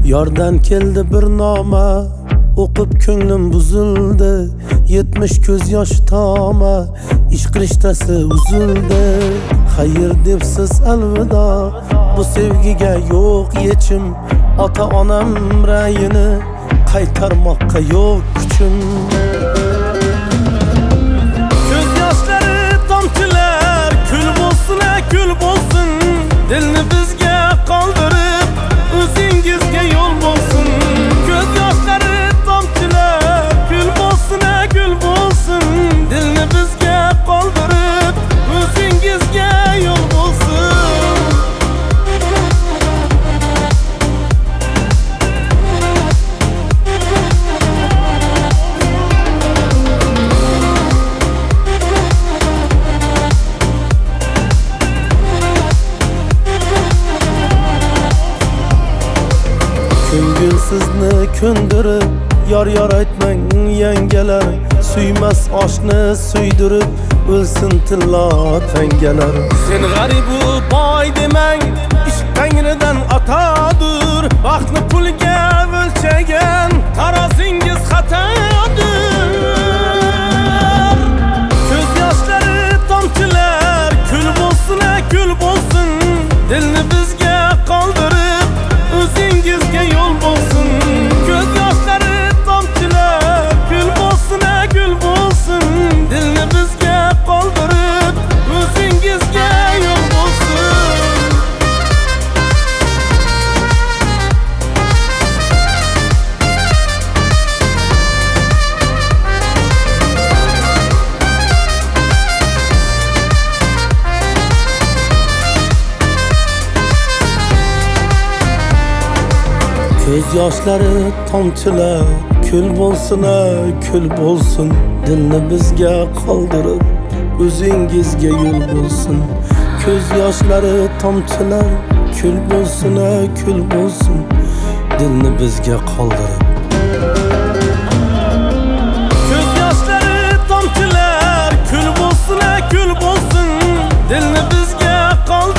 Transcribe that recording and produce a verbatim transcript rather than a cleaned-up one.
Yordan keldi bir noma, o'qib ko'nglim buzildi. yetmish ko'z yosh toma, ishq rishtasi uzildi. Xayr debsiz alvido, bu sevgiga yo'q yechim. Ota onam rayini qaytarmoqqa yo'q kuchim. Ko'z yoshlari tomchilar, kul bo'lsin, kul bo'lsin. Dilni bizga qoldirib, o'zingizga yo'l bo'lsin. Ko'z yoshlari tomchilar, kul bo'lsin, kul bo'lsin. Dilni bizga qoldirib, o'zingizga yo'l bo'lsin. Ko'ngil sizni ko'ndirib, yor yor aytmang yangalar. Suymas oshni suydirib, o'lsin tillo tangalar. Sen g'aribu boy demang, ishq tangridan atodir. Vaqtni pulga o'lchagan tarozingiz xatodir. Ko'z yoshlari tomchilar, kul bo'lsin, kul bo'lsin. Dilni bizga qoldirib, o'zingizga yo'l bo'lsin. Ko'z yoshlari tomchilar, kul bo'lsin, kul bo'lsin. Dilni bizga qoldirib, o'zingizga yo'l bo'lsin. Ko'z yoshlari tomchilar, kul bo'lsin, kul bo'lsin. Dilni bizga qoldirib, o'zingizga yo'l bo'lsin. Ko'z yoshlari tomchilar, kul bo'lsin, kul bo'lsin. Dilni bizga qoldirib. Ko'z yoshlari tomchilar, kul bo'lsin, kul bo'lsin. Dilni bizga qoldirib.